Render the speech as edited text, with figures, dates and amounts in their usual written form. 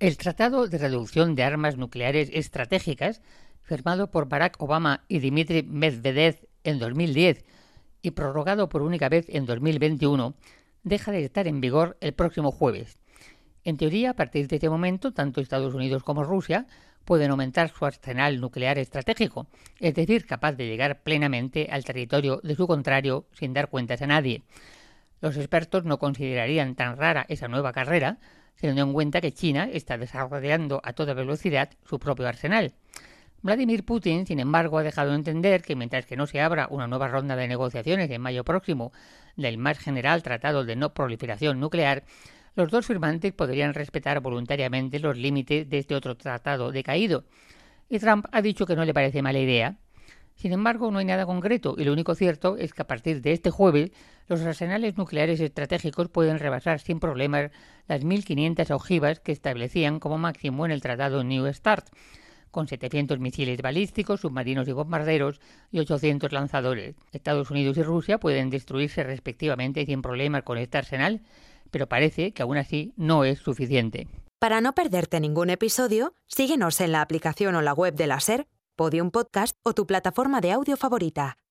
El Tratado de Reducción de Armas Nucleares Estratégicas, firmado por Barack Obama y Dmitry Medvedev en 2010 y prorrogado por única vez en 2021, deja de estar en vigor el próximo jueves. En teoría, a partir de este momento, tanto Estados Unidos como Rusia pueden aumentar su arsenal nuclear estratégico, es decir, capaz de llegar plenamente al territorio de su contrario sin dar cuentas a nadie. Los expertos no considerarían tan rara esa nueva carrera, teniendo en cuenta que China está desarrollando a toda velocidad su propio arsenal. Vladimir Putin, sin embargo, ha dejado de entender que mientras que no se abra una nueva ronda de negociaciones en mayo próximo del más general Tratado de No Proliferación Nuclear, los dos firmantes podrían respetar voluntariamente los límites de este otro tratado decaído. Y Trump ha dicho que no le parece mala idea. Sin embargo, no hay nada concreto y lo único cierto es que a partir de este jueves los arsenales nucleares estratégicos pueden rebasar sin problemas las 1.500 ojivas que establecían como máximo en el Tratado New START, con 700 misiles balísticos, submarinos y bombarderos y 800 lanzadores. Estados Unidos y Rusia pueden destruirse respectivamente sin problemas con este arsenal, pero parece que aún así no es suficiente. Para no perderte ningún episodio, síguenos en la aplicación o la web de la SER, Podium Podcast o tu plataforma de audio favorita.